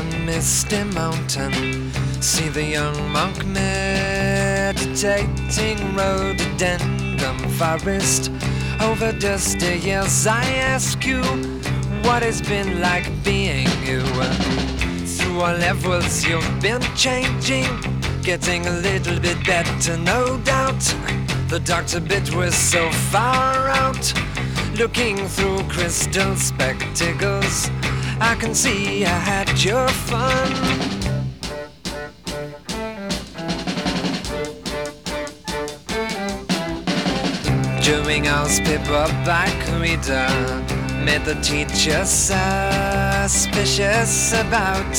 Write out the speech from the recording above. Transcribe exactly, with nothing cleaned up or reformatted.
a misty mountain. See the young monk meditating, rhododendron forest. Over dusty years I ask you what it's been like being you. Through all levels you've been changing, getting a little bit better, no doubt. The doctor bit was so far out, looking through crystal spectacles. I can see I had your fun. During our paperback reader, made the teacher suspicious about